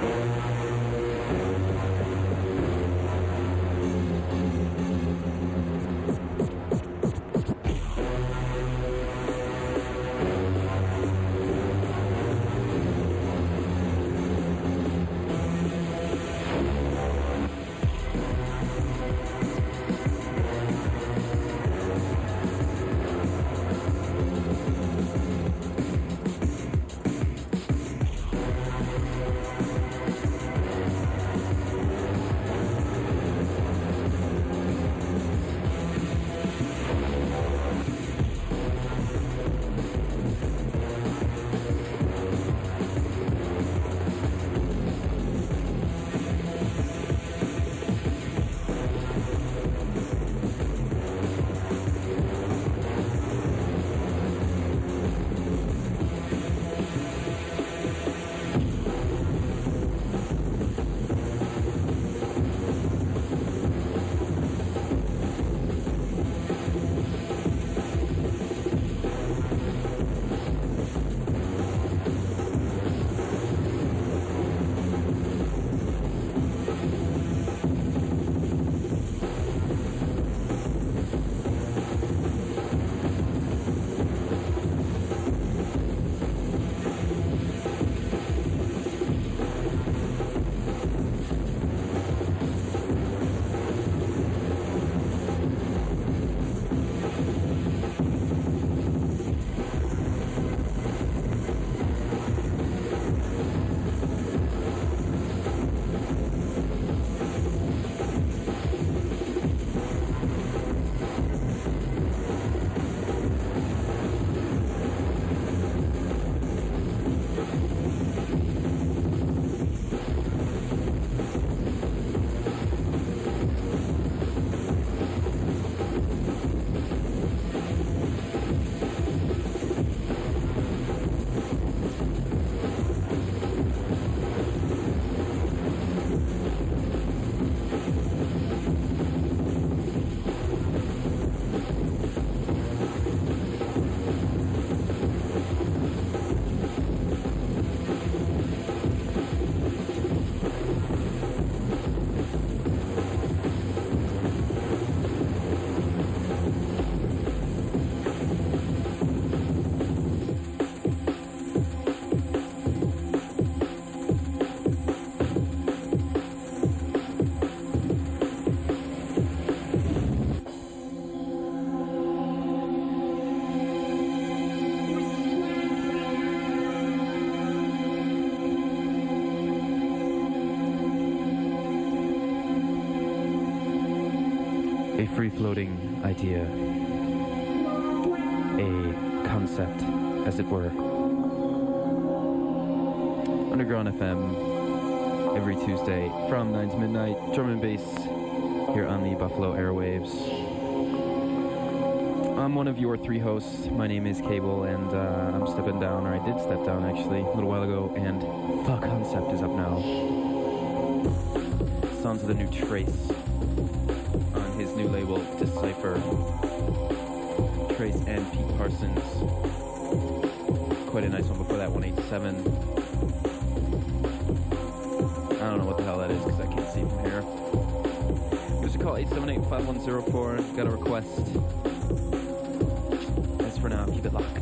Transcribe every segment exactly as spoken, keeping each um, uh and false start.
A free-floating idea, a concept, as it were. Underground F M, every Tuesday from nine to midnight, drum and bass here on the Buffalo airwaves. I'm one of your three hosts. My name is Cable, and uh, I'm stepping down, or I did step down actually, a little while ago, and the concept is up now. Sounds of the new Trace on his new label, Decipher. Trace and Pete Parsons. Quite a nice one before that, one eighty-seven. I don't know what the hell that is because I can't see from here. Give us a call, eight seven eight, five one zero four. Got a request. As for now, keep it locked.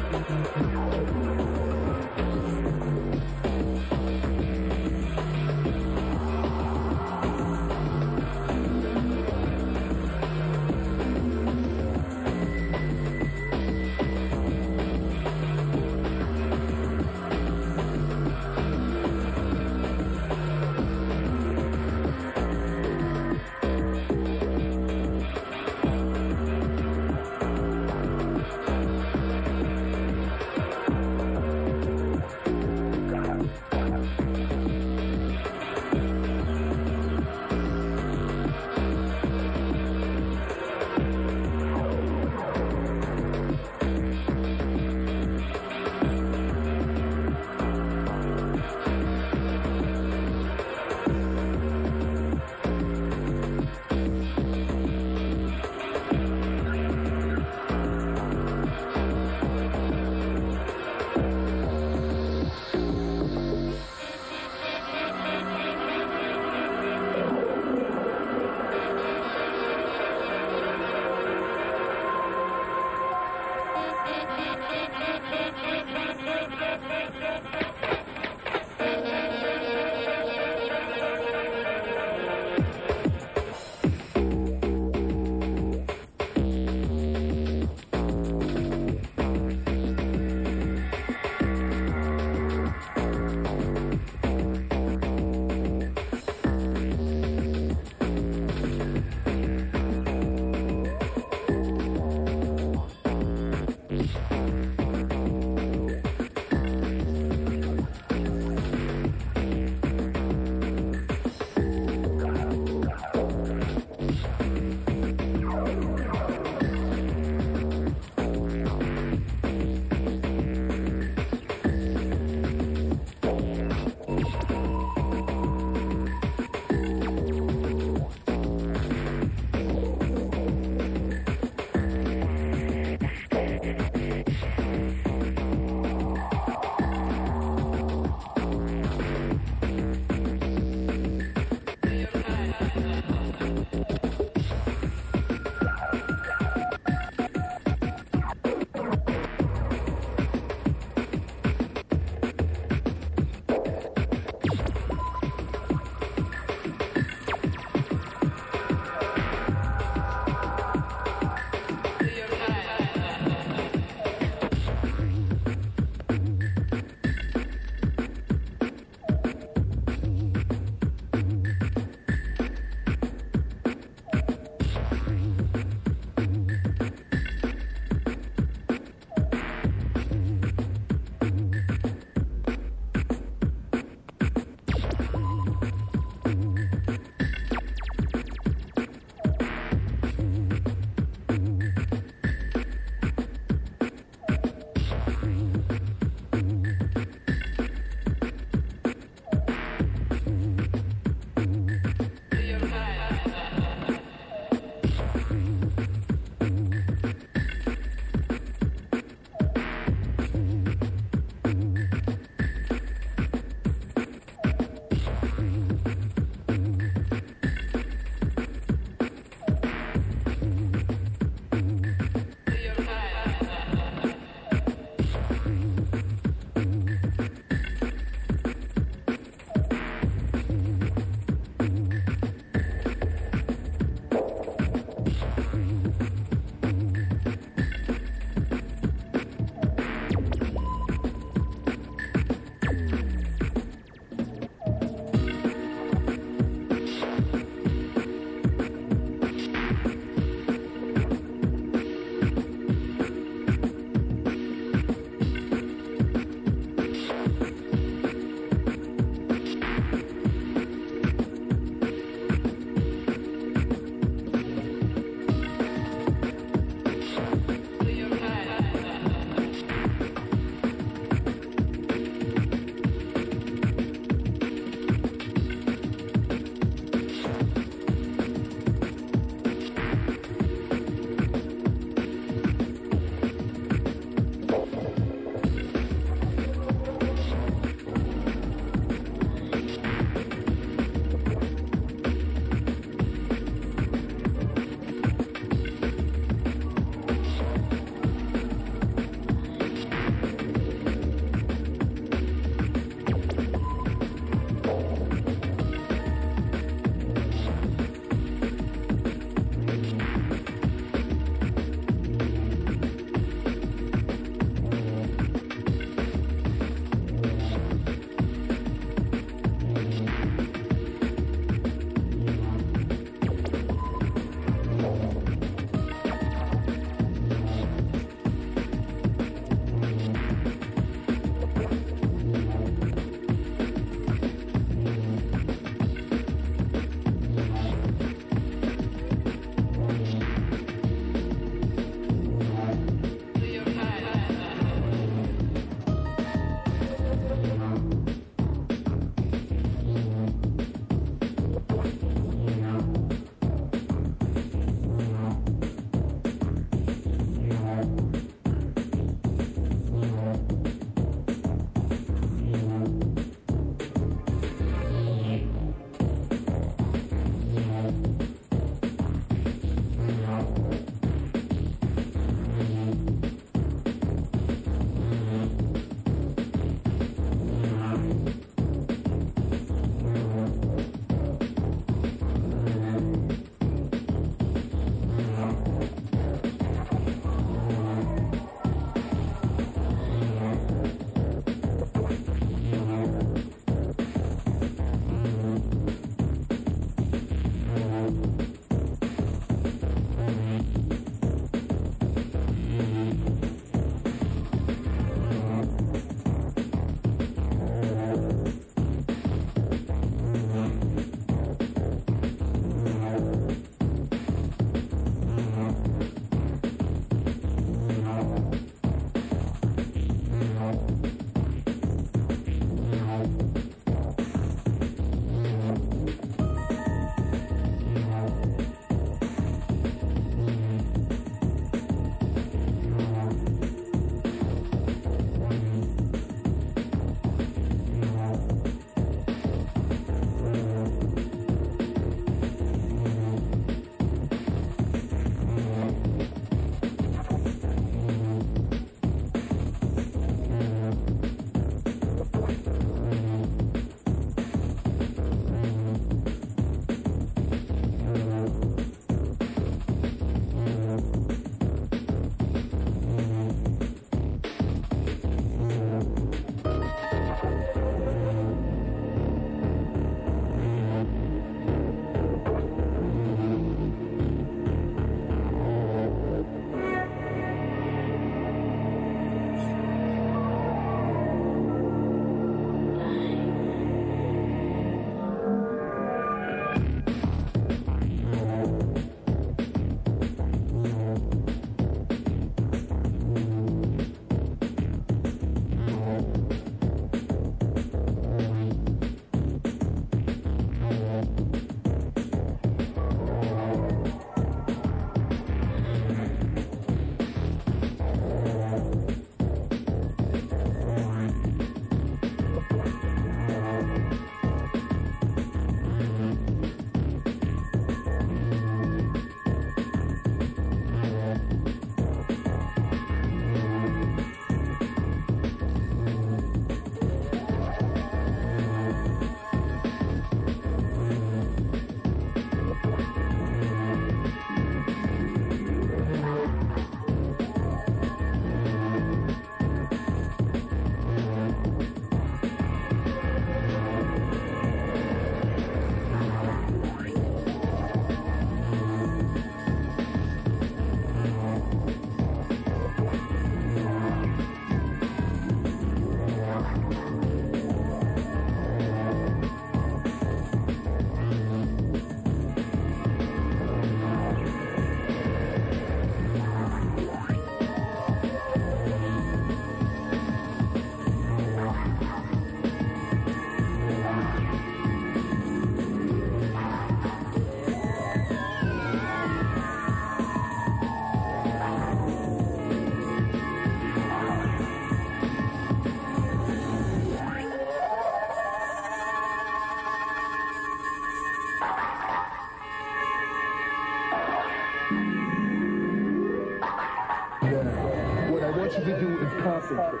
you to do is concentrate.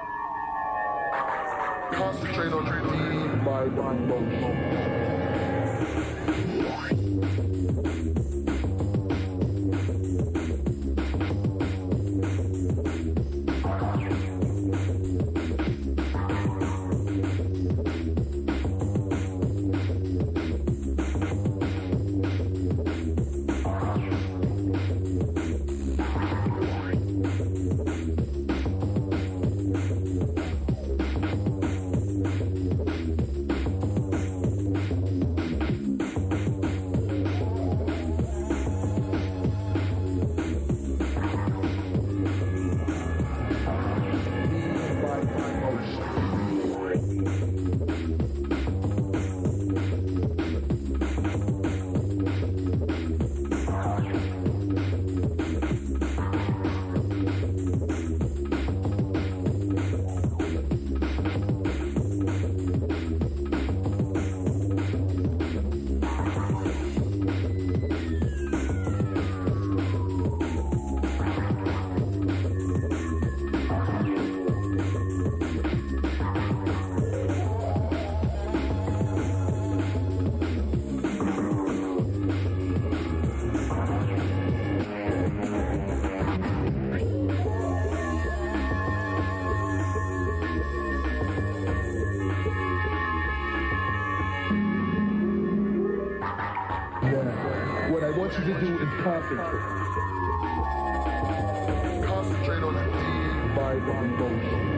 Concentrate on the by one motion. What I want you to do is concentrate. Concentrate on the D by one motion.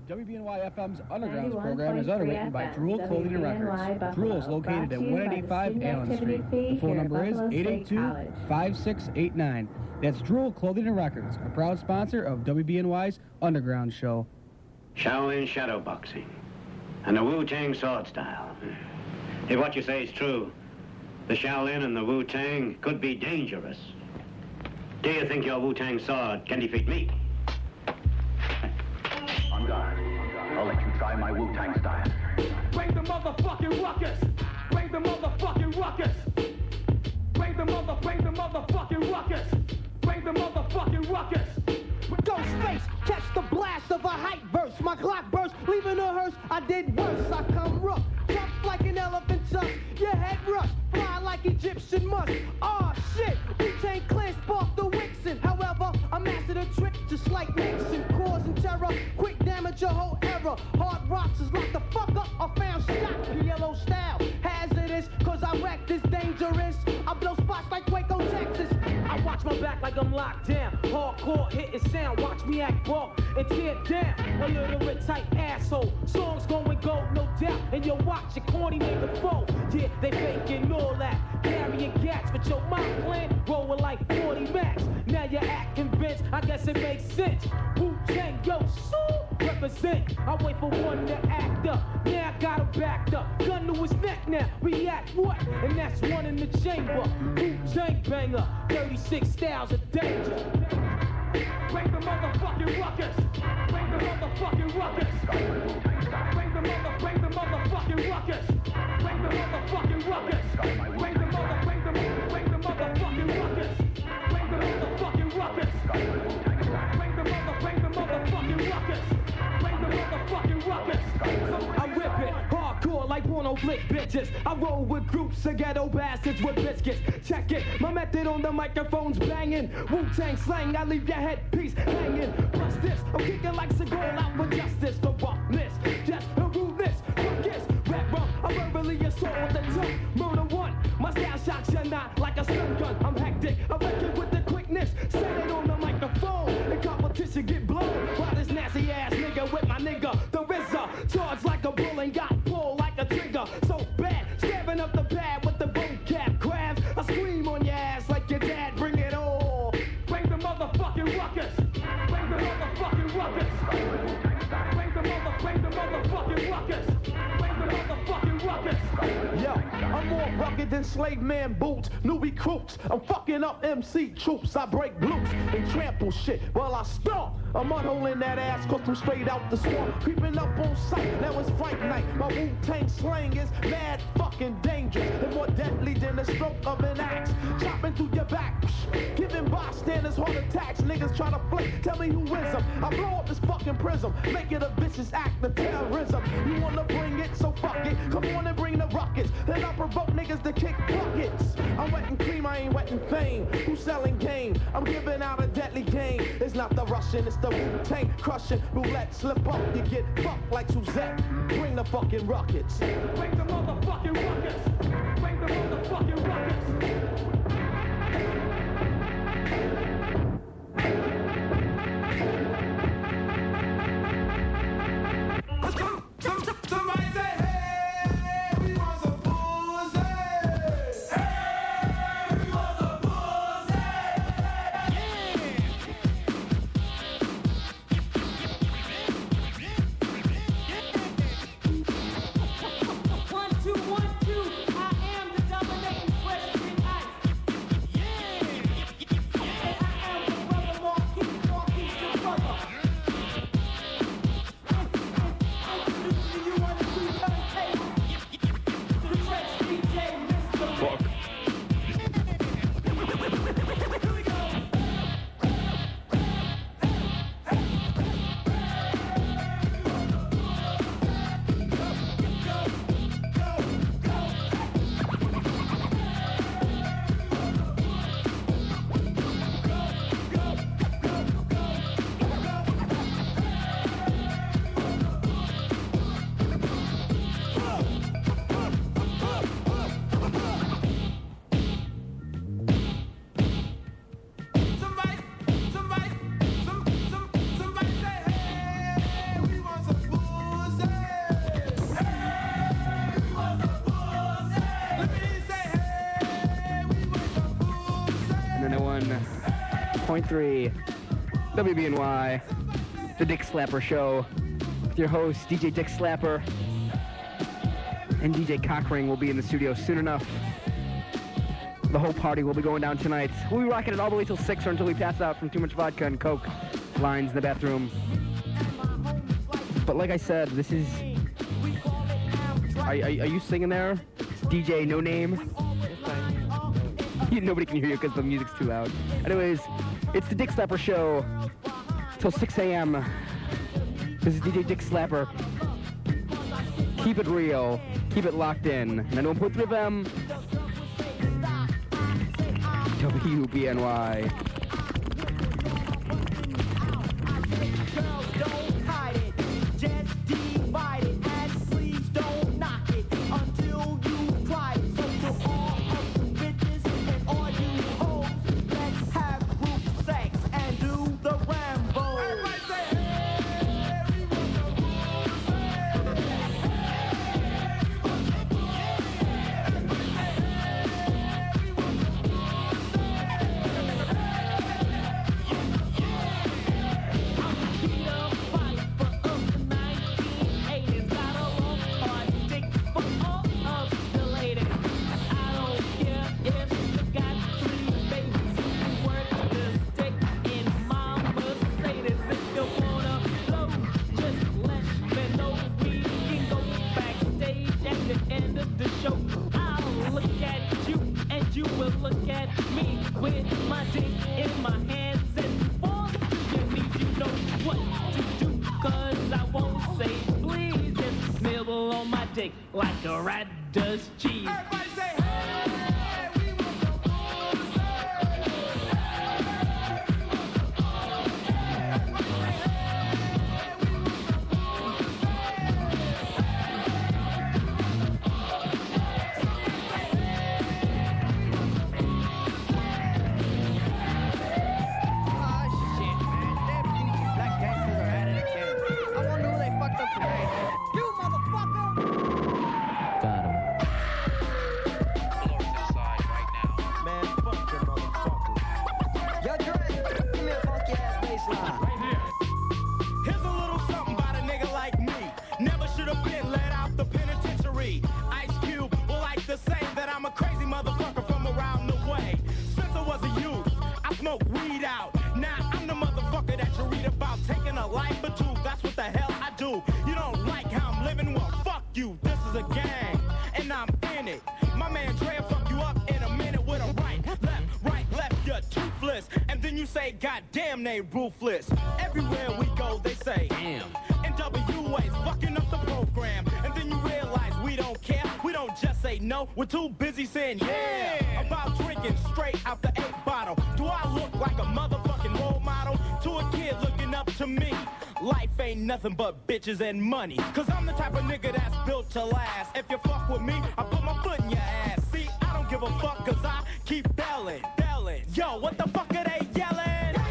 W B N Y F M's Undergrounds program is underwritten by Drool Clothing and Records. Drool is located at one eighty-five Allen Street. The phone number is eight eight two, five six eight nine. That's Drool Clothing and Records, a proud sponsor of W B N Y's Underground Show. Shaolin shadow boxing and the Wu-Tang sword style. If what you say is true, the Shaolin and the Wu-Tang could be dangerous. Do you think your Wu-Tang sword can defeat me? On guard. I'll let you try my Wu-Tang style. Bring the motherfucking ruckus! Bring the motherfucking ruckus! Bring the mother, bring the motherfucking ruckus! Bring the motherfucking ruckus! Ghost face, catch the blast of a hype verse. My Glock burst, leaving a hearse. I did worse. I come rough, tough like an elephant tusk. Your head rush, fly like Egyptian musk. Aw, oh, shit, Wu-Tang Clan sparked the Wixen. However, I mastered a trick just like Nixon. Causing terror, quick damage your whole era. Hard rocks is locked the fuck up. I found shot in yellow style. Hazardous, cause I wreck this dangerous. I blow spots like Waco, Texas. I watch my back like I'm locked down. Hardcore hitting sound, watch me act raw and tear down. A literate type asshole. Songs going gold, no doubt. And you watch your corny nigga foe. Yeah, they faking all that. Carrying gats, but your mind plan rolling like forty max. Now you're acting convinced, I guess it makes sense. Wu-Tang, yo, so represent. I wait for one to act up. Now I got him backed up. Gun to his neck now. React what? And that's one in the chamber. Wu-Tang banger. thirty-six styles of danger. Bring the motherfucking ruckus. Bring the motherfucking ruckus. Bring the mother, bring the motherfucking ruckus. Bring the motherfucking ruckus. Bring the mother, bring the mother, bring the motherfucking ruckus. Bring the motherfucking ruckus. Bring the mother, bring the motherfucking ruckus. Bring the motherfucking ruckus. I rip it hardcore like porno flick bitches. I roll with groups of ghetto bastards with biscuits. Check it, my method on the microphone's banging. Wu-Tang slang, I leave your headpiece hanging. Plus this, I'm kicking like Seagal out with justice. The roughness, just a rudeness. Ruckus, rap rum, I'm verbally assault with the tongue. Murder one, my style shocks you not like a stun gun. I'm hectic, I wreck it with the quickness. Set it on the microphone, the competition get blown. While this nasty ass nigga with my nigga, the R Z A, charged like a bull and got pulled like a trigger. So bad, stabbing up the pad with the vocab crabs. I scream on your ass like your dad, bring it all. Bring the motherfucking ruckus. Bring the motherfucking ruckus. Bring the mother, bring the motherfucking ruckus. Bring the motherfucking ruckus. Yo, I'm more rugged than slave man boots, new recruits. I'm fucking up M C troops. I break loose and trample shit while I stomp. I'm unholing that ass cause I'm straight out the swamp. Creeping up on sight, now it's fight night. My Wu-Tang slang is mad fucking dangerous and more deadly than the stroke of an axe. Chopping through your back, giving bystanders heart attacks. Niggas try to flick, tell me who is them. I blow up this fucking prism, make it a vicious act of terrorism. You wanna bring it, so fuck it. Come on and bring the ruckus. Then I provoke niggas to kick buckets. I'm wetting cream, I ain't wetting fame. Who's selling game? I'm giving out a deadly game. It's not the Russian, it's the Wu-Tang crushing. Roulette, slip up, you get fucked like Suzette. Bring the fucking ruckus. Bring the motherfucking ruckus. Bring the motherfucking ruckus. Somebody say, hey, we want some pussy. Hey, we want some pussy. One, two, one, two. point three W B N Y, the Dick Slapper Show. With your host, D J Dick Slapper. And D J Cockring will be in the studio soon enough. The whole party will be going down tonight. We'll be rocking it all the way till six or until we pass out from too much vodka and coke lines in the bathroom. But like I said, this is... Are, are, are you singing there? D J No Name? Nobody can hear you because the music's too loud. Anyways, it's the Dick Slapper Show till six a.m. This is D J Dick Slapper. Keep it real. Keep it locked in. ninety-one point three F M. W B N Y. Like a rat does cheese. Everybody say, hey, we want some Oh shit, man. Damn G Black gangsters are out of the game. I wonder who they fucked up today. You motherfucker! Got him. Man, fuck them motherfuckers. Yo, Dre, give me a funky ass bass line. right here. Here's a little something about a nigga like me. Never should have been let out the penitentiary. Ice Cube will like to say that I'm a crazy motherfucker from around the way. Since I was a youth, I smoked weed out. Now I'm the motherfucker that you read about. Taking a life or two, that's what the hell I do. You don't like how I'm living? Well, fuck you. This is a gang, and I'm in it. My man Dre will fuck you up in a minute with a right, left, right, left, you're toothless. And then you say, God damn, they ruthless. Everywhere we go, they say, damn. N W A's fucking up the program. And then you realize we don't care. We don't just say no. We're too busy saying yeah. About drinking straight out the eight bottle. Do I look like a motherfucking role model to a kid looking up to me? Life ain't nothing but bitches and money. Cause I'm the type of nigga that's built to last. If you fuck with me, I put my foot in your ass. See, I don't give a fuck cause I keep belling, belling. Yo, what the fuck are they yelling?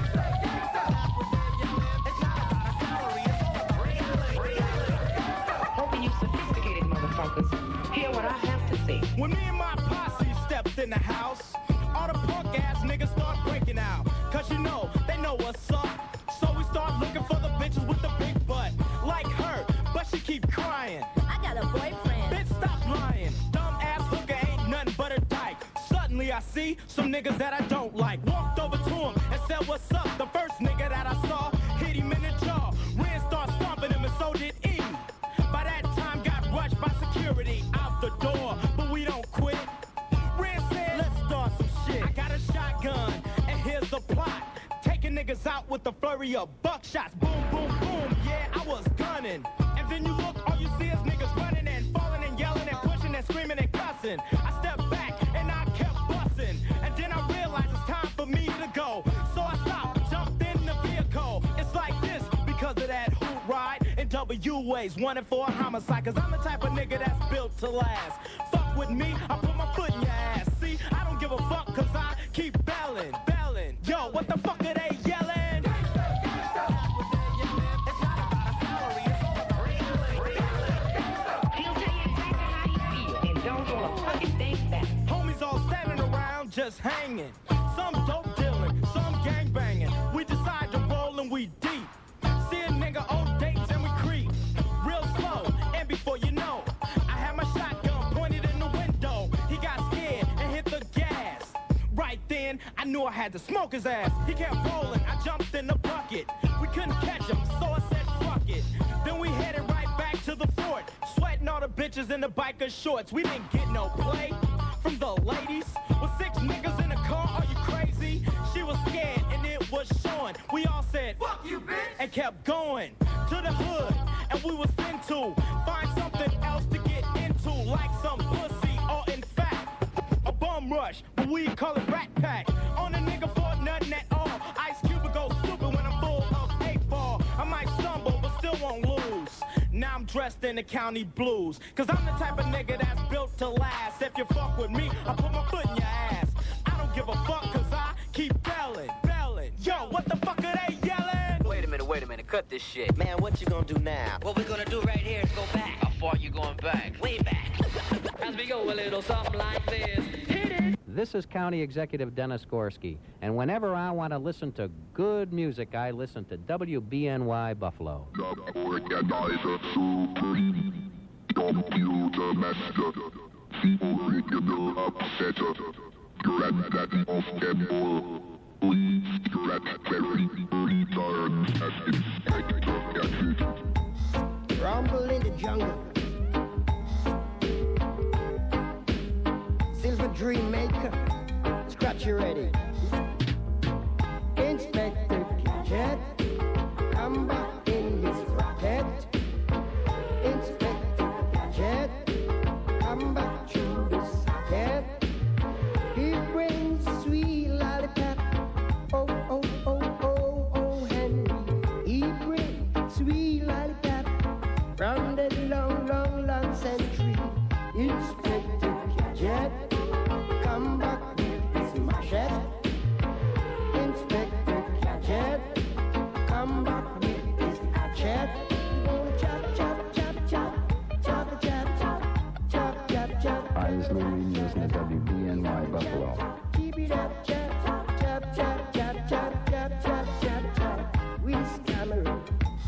Hoping you sophisticated motherfuckers hear what I have to say. When me and my posse stepped in the house, all the punk ass niggas start breaking out. Cause you know, they know what's up. So we start looking for the bitches with the big butt. Like her, but she keep crying. I got a boyfriend. Bitch, stop lying. Dumb ass hooker ain't nothing but a dyke. Suddenly I see some niggas that I don't like. Walked over to him and said, what's up? The first nigga that I saw hit him in the jaw. Ren started stomping him and so did E. By that time got rushed by security out the door. But we don't quit. Ren said, let's start some shit. I got a shotgun and here's the plot. Taking niggas out with the flurry of buckshots. Boom, boom, boom. Yeah, I was gunning. And then you look, all you see is niggas running and falling and yelling and pushing and screaming and cussing. I stepped back and I kept busting. And then I realized it's time for me to go. So I stopped, jumped in the vehicle. It's like this because of that hoot ride. And W A's wanted for a homicide. Cause I'm the type of nigga that's built to last. Fuck with me, I put my foot in your ass. See, I don't give a fuck cause I keep belling, belling. Yo, what the fuck are they yelling? Homies all standing around just hanging. Some dope dealing, some gang banging. knew I had to smoke his ass. He kept rolling, I jumped in the bucket. We couldn't catch him, so I said fuck it. Then we headed right back to the fort, sweating all the bitches in the biker shorts. We didn't get no play from the ladies. With six niggas in the car, are you crazy? She was scared and it was showing. We all said fuck you, bitch, and kept going to the hood. And we was into find something else to get into, like some pussy or in fact a bum rush, but we call it rat pack. On a nigga for nothing at all. Ice Cube would go stupid when I'm full of eight ball. I might stumble, but still won't lose. Now I'm dressed in the county blues, cause I'm the type of nigga that's built to last. If you fuck with me, I put my foot in your ass. I don't give a fuck, cause I keep belling, belling. Yo, what the fuck are they yelling? Wait a minute, wait a minute, cut this shit. Man, what you gonna do now? What we're gonna do right here is go back. How far you going back? Way back. As we go a little something like this. Hit it! This is County Executive Dennis Gorski, and whenever I want to listen to good music, I listen to W B N Y Buffalo. The organizer supreme, computer master, the original upsetter, granddaddy of them all. Please, Raspberry, return as Inspector Gadget. Rumble in the jungle. Silver Dream Maker, scratch you ready. Inspector Gadget, come back in his rocket. Inspector Gadget, come back to the socket. He brings sweet lollipop. Oh, oh, oh, oh, oh, Henry. He brings sweet lollipop from the long, long, long century. Inspector Gadget, come back with his machete. Inspector Gadget, come back with his hatchet. Chop, chop, chop, chop, chop, chop, chop, chop, chop, chop. Hi, this is Lou Reed, you listen to W B N Y Buffalo. Keep it up, chop, chop, chop, chop, chop, chop, chop, chop, chop. With Cameron.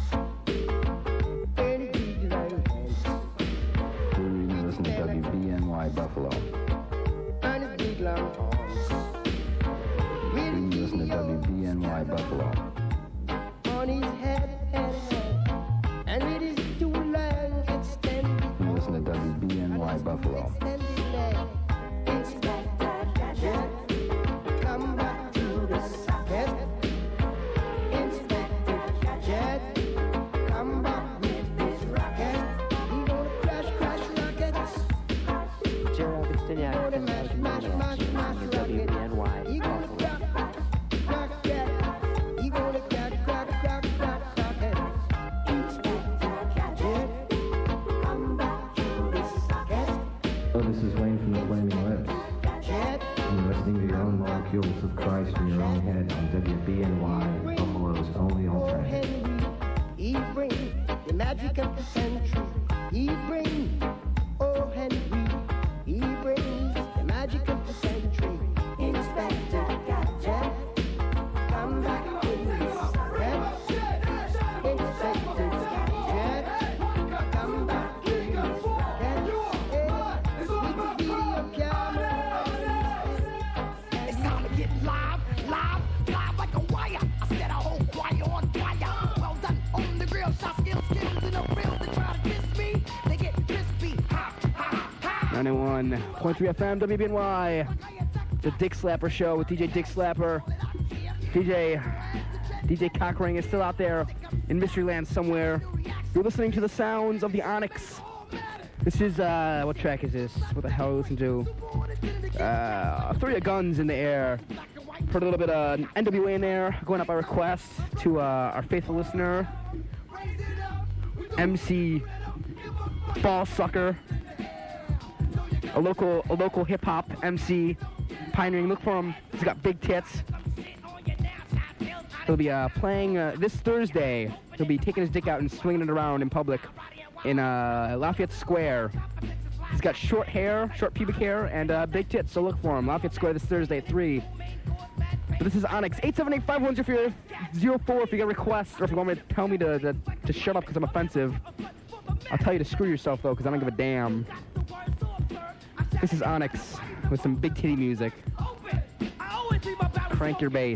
Any big line hands. Lou Reed, you listen to W B N Y Buffalo. And his big long arms. You listen to W B N Y Buffalo. On his head, head, head. And with his two long extended. You listen to W B N Y Buffalo. Extended leg. Inspector Gadget, come back to the socket. Inspector Gadget, come back with this rocket. He gonna crash, crash rockets. Gerald Extiniak, gonna mash, mash, mash, mash W B N Y rockets. He gonna crack, crack, crack. He gonna crack, crack, crack, crack rocket. Inspector Gadget, come back to the socket. Hello, this is Wayne from the Flaming Lips. And you're listening to your own molecules of Christ in your own head on W B N Y, Buffalo's only alternative. He bring the magic of the century. He bring, oh Henry. He brings the magic of the century. Inspector Gadget, come back in his socket. Inspector Gadget, come back in his socket. With the video camera. It's time to get live, live, live like a wire. I set a whole choir on fire. Well done on the grill, shot skills, skills in the field. They try to diss me, they get crispy. Ha, ha, ha. ninety-one point three F M, W B N Y, the Dick Slapper Show with D J Dick Slapper. D J, D J Cockring is still out there in Mystery Land somewhere. You're listening to the sounds of the Onyx. This is, uh, what track is this? What the hell are we listening to? Uh, Three of Guns in the Air. Heard a little bit of N W A in there, going up by request to uh, our faithful listener, M C Ball Sucker. A local, a local hip-hop M C, pioneering. Look for him. He's got big tits. He'll be uh, playing uh, this Thursday. He'll be taking his dick out and swinging it around in public in uh, Lafayette Square. He's got short hair, short pubic hair, and uh, big tits. So look for him. Lafayette Square this Thursday at three. But this is Onyx. eight seven eight, five one zero four if you get requests, or if you want me to tell me to, to, to shut up because I'm offensive. I'll tell you to screw yourself, though, because I don't give a damn. This is Onyx with some big titty music. I always leave my battle Crank your bass.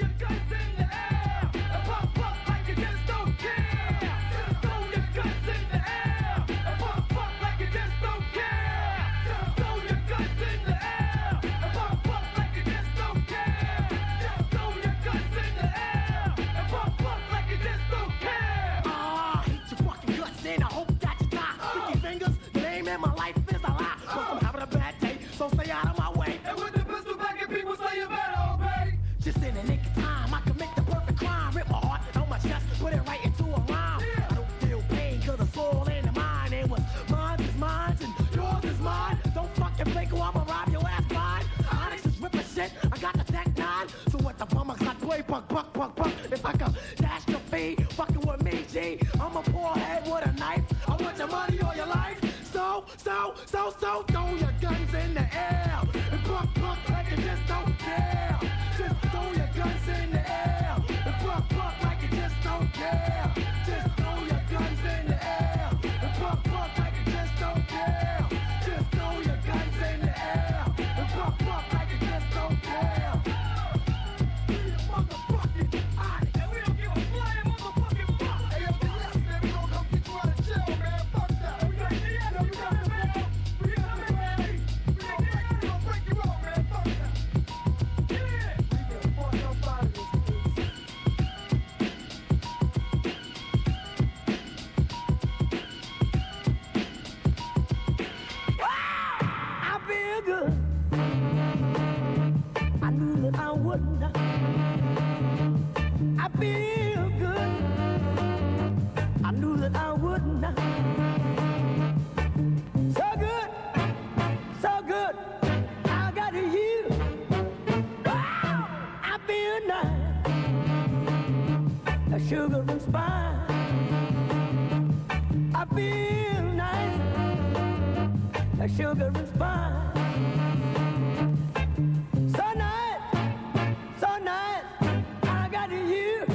So stay out of my way. And with the pistol back and people say you better obey. Just in the nick of time, I commit the perfect crime. Rip my heart on my chest, put it right into a rhyme. Yeah. I don't feel pain, cause the soul in the mind. And what's mine is mine, and yours is mine. Don't fucking blink or I'ma rob your ass blind. Onyx is ripping shit, I got the tech nine. So what the bum, I got play, buck, buck, buck, buck. If I can dash your feet, fucking with me, G. I'm a poor head with a knife. I want your money or your life. So, so, so, so, throw your guns in the air. And buck, buck, like you just don't care. Just throw your guns in the air. And buck, buck, like you just don't care. Just throw your guns in the air. And buck, buck, like you just don't care. Just throw your guns in the air. And buck, buck, like you just don't care. Motherfucking hot. And we don't give a flying motherfucking fuck. Hey, if you listen, we don't come get you out of jail, man. Fuck that. We got the end of it. We got the man. We got the man. We gonna break you out, man. Fuck that. Yeah. We gonna fuck up out of this place. I feel good. I knew that I wouldn't. I feel good. I knew that I wouldn't. So good, so good. I got you. Wow, I feel nice. A sugar and spice. I feel nice. A sugar and spice. So nice, so nice. I got you.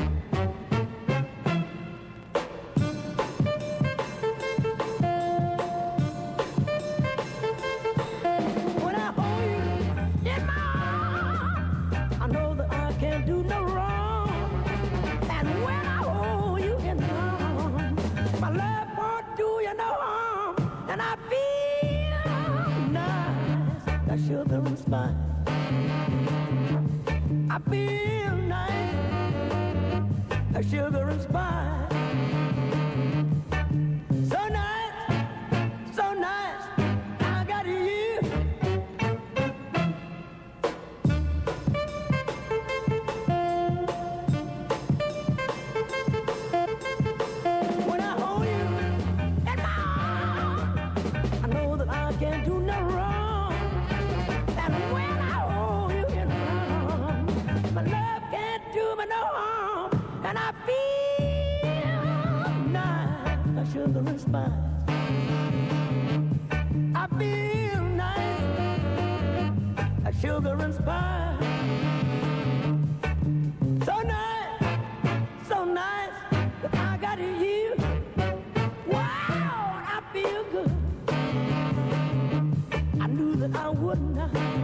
When I hold you in my arms, I know that I can't do no wrong. And when I hold you in my arms, my love won't do you no harm. And I feel nice, that sugar and spice. I feel nice, that sugar and spice. So nice, so nice, I got you. When I hold you in my arms, I know that I can't do no wrong. And when I hold you in my arms, my love can't do me no harm. And I feel nice, like sugar and spice. I feel nice, like sugar and spice. So nice, so nice, that I got you. Wow, I feel good. I knew that I wouldn't.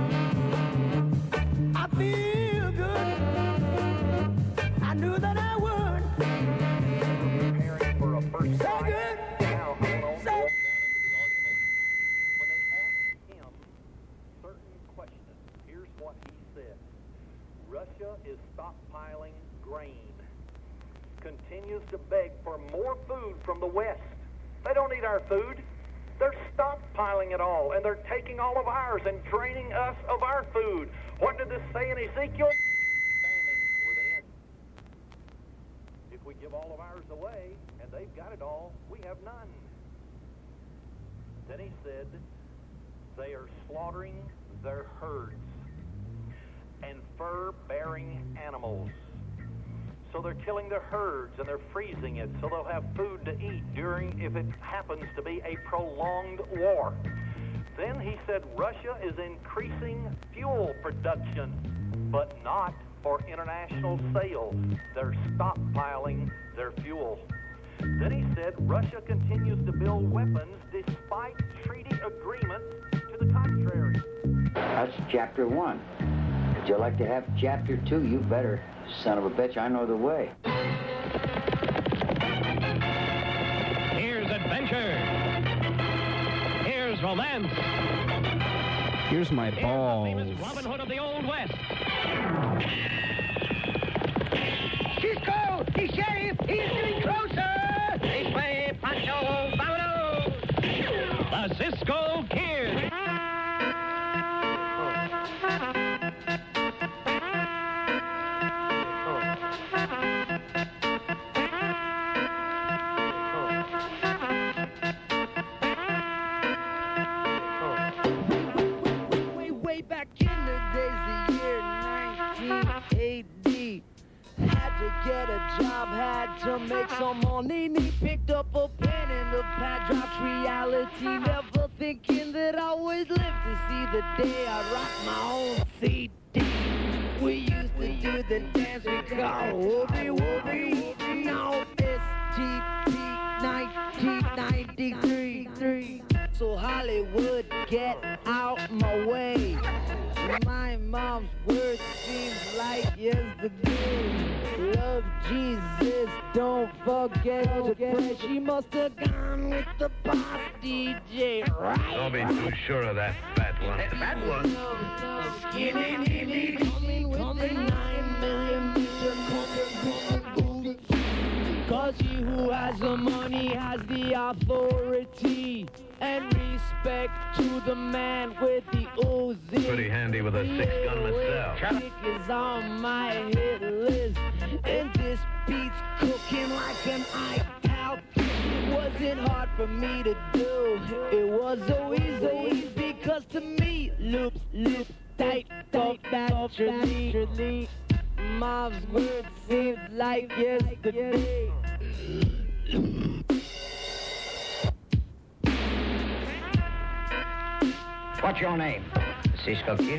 I feel good. I knew that I would. Preparing for a first So good. down, So when they asked him certain questions, here's what he said. Russia is stockpiling grain, continues to beg for more food from the West. They don't need our food. They're stockpiling it all, and they're taking all of ours and draining us of our food. What did this say in Ezekiel? Famine within. If we give all of ours away, and they've got it all, we have none. Then he said, they are slaughtering their herds and fur-bearing animals. So they're killing their herds and they're freezing it so they'll have food to eat during, if it happens to be a prolonged war. Then he said Russia is increasing fuel production, but not for international sale. They're stockpiling their fuel. Then he said Russia continues to build weapons despite treaty agreements to the contrary. That's chapter one. Would you like to have chapter two? You better. Son of a bitch, I know the way. Here's adventure. Here's romance. Here's my balls. Famous Robin Hood of the Old West. Cisco! He's sheriff! He's getting closer! This way, Pancho! Vámonos! The Cisco Kid. Way, way back in the days, the year nineteen eighty. Had to get a job, had to make some money. He picked up a pen and the pad dropped reality. Never thinking that I would live to see the day I rock my own C D. We used to do the dance we call Whoopie Whoopie. Now it's T P nineteen ninety-three. So Hollywood, get out my way. My mom's words seems like yesterday. Love Jesus, don't forget to pray. She must have gone with the boss D J, right? Don't be too sure of that fat one. That fat one? Skinny, skinny, coming with the nine millimeter coming. Cause he who has the money has the authority. And respect to the man with the Uzi. Pretty handy with a six-gun myself. Kick is on my hit list. And this beat's cooking like an iPal. It wasn't hard for me to do. It was so easy because to me, loops, loops, tight, tight, naturally. Mom's words seemed like yesterday. What's your name? Cisco Kid?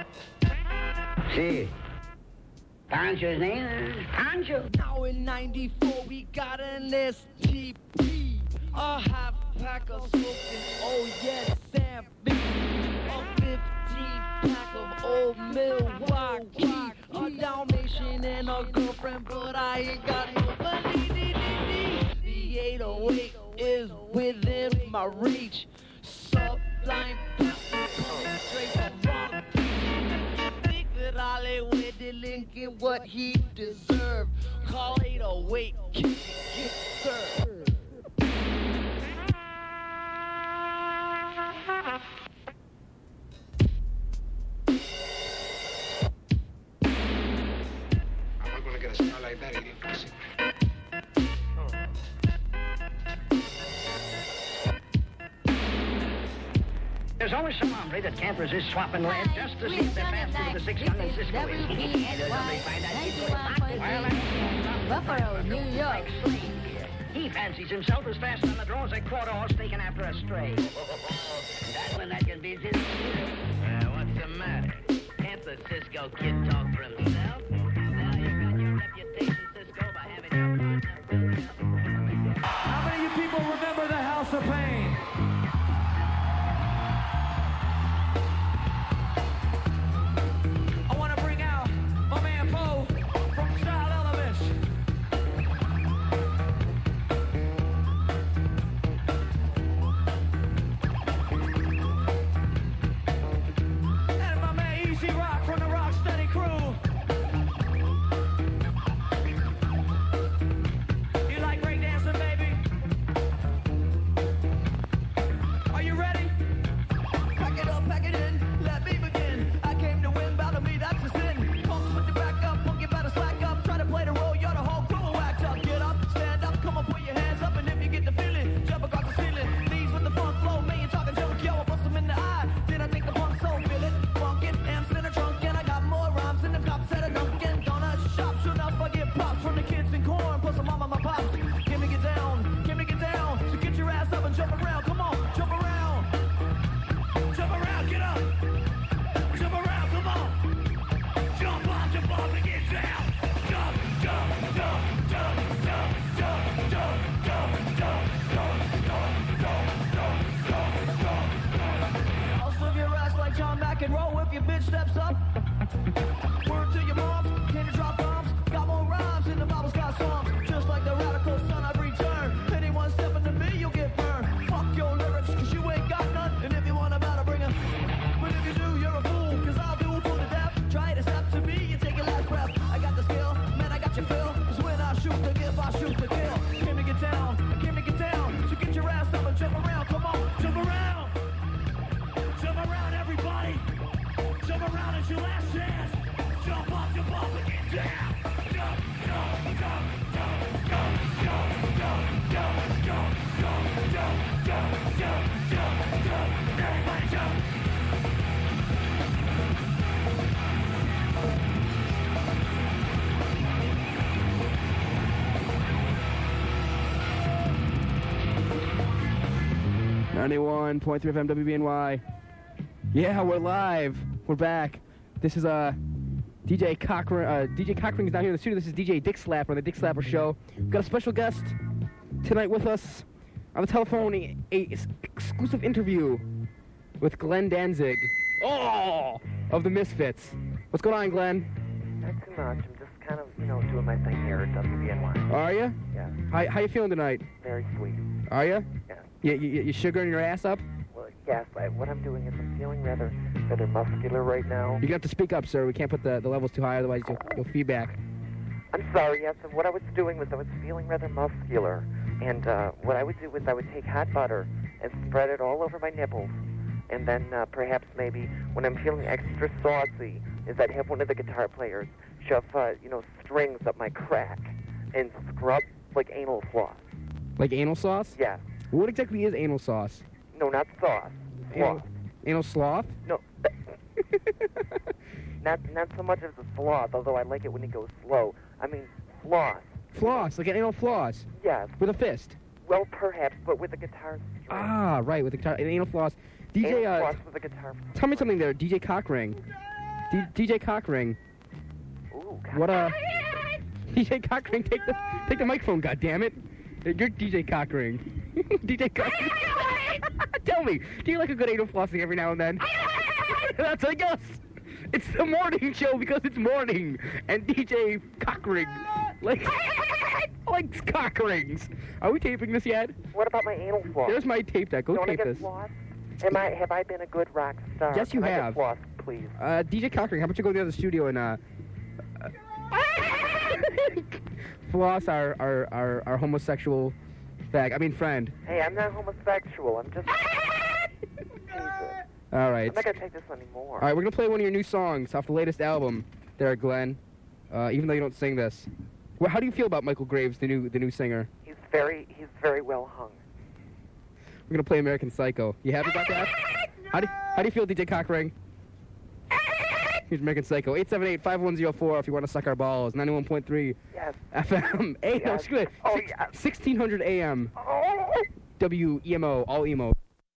See. Pancho's name? Pancho. Now in ninety-four we got an S T P. A half pack of smoking, oh yes, Sam B. A fifteen pack of old Milwaukee. A Dalmatian and a girlfriend, but I ain't got no money. The eight oh eight is within my reach. Sublime coming straight from wrong. You think that Hollywood didn't get what he deserved? Call eight oh eight, get served. I'm not gonna get a star like that, idiot pussy. There's always some hombre that can't resist swapping lead just to see if they're faster with the six gun than Cisco is. Buffalo, New York. He fancies himself as fast on the draw as a quarter horse taken after a stray. That one that can be his. Uh, what's the matter? Can't the Cisco Kid talk for himself? Now you got your reputation, Cisco, by having your partner. How many of you people remember the House of Pain? I want to bring out my man Poe from Style Elements. And my man Easy Rock from the Rocksteady Crew. You like breakdancing, baby? Are you ready? Pack it up, pack it in, let me begin. I came to win, battle me, that's a sin. Punks with your back up, punk, you better slack up. Try to play the role, you're the whole crew whacked up. Get up, stand up, come on, put your hands up. And if you get the feeling, jump across the ceiling. These with the funk flow, man, you talking junk, yo, I bust them in the eye. Then I think the punk soul, feel it, funk it, amps in the trunk. And I got more rhymes than the cops at a Dunkin' Donuts shop. Should not forget props from the kids in corn, plus some mama, my pops. Can we get down, can we get down? So get your ass up and jump around, come on, jump around. Jump around, get up. Jump around, come on. Jump on, jump off and get down. Jump, jump, jump, jump, jump, jump, jump, jump, jump, jump, jump, jump, jump, jump, jump. I'll serve your ass like John McEnroe if your bitch steps up. ninety-one point three F M W B N Y. Yeah, we're live. We're back. This is uh, D J Cochran. Uh, D J Cochran is down here in the studio. This is D J Dick Slapper on the Dick Slapper Show. We've got a special guest tonight with us on the telephone. A, a exclusive interview with Glenn Danzig. Oh, of the Misfits. What's going on, Glenn? Not too much. I'm just kind of, you know, doing my thing here at W B N Y. Are you? Yeah. How how you feeling tonight? Very sweet. Are you? Yeah. You you, you sugaring your ass up? Well, yes. I, what I'm doing is I'm feeling rather rather muscular right now. You're gonna have to speak up, sir. We can't put the, the levels too high, otherwise you'll, you'll feedback. I'm sorry. Yes. And what I was doing was I was feeling rather muscular, and uh, what I would do is I would take hot butter and spread it all over my nipples, and then uh, perhaps maybe when I'm feeling extra saucy, is I'd have one of the guitar players shove uh, you know strings up my crack and scrub like anal floss. Like anal sauce? Yeah. What exactly is anal sauce? No, not sauce. Anal, Floss. anal sloth? No. not not so much as a sloth, although I like it when it goes slow. I mean floss. Floss, like an anal floss? Yes. With a fist? Well, perhaps, but with a guitar string. Ah, right, with the guitar, an anal floss. D J, anal uh, floss with a guitar. Tell me something there, D J Cockring. D- DJ Cockring. Ooh, what uh? D J Cockring, take the take the microphone, goddammit. You're D J Cockring. D J Cockring. Tell me, do you like a good anal flossing every now and then? That's a yes. It's the morning show because it's morning, and D J Cockring like likes cock rings. Are we taping this yet? What about my anal floss? There's my tape deck. Go Don't tape I get this. Floss? Am I have I been a good rock star? Yes, you Can I have. get floss, please. Uh, D J Cockring, how about you go to the other studio and uh, uh floss our, our our our homosexual fag. I mean friend. Hey, I'm not homosexual. I'm just. All right. I'm not gonna take this anymore. All right, we're gonna play one of your new songs off the latest album, there, Glenn. Uh, even though you don't sing this. Well, how do you feel about Michael Graves, the new the new singer? He's very he's very well hung. We're gonna play American Psycho. You happy about that? How do how do you feel, D J Cockring? Here's American Psycho. eight seven eight, five one zero four if you want to suck our balls. ninety-one point three Yes. F M. A M. Yes. Screw it. Oh, Six, yeah. sixteen hundred A M. Oh. W E M O. All emo.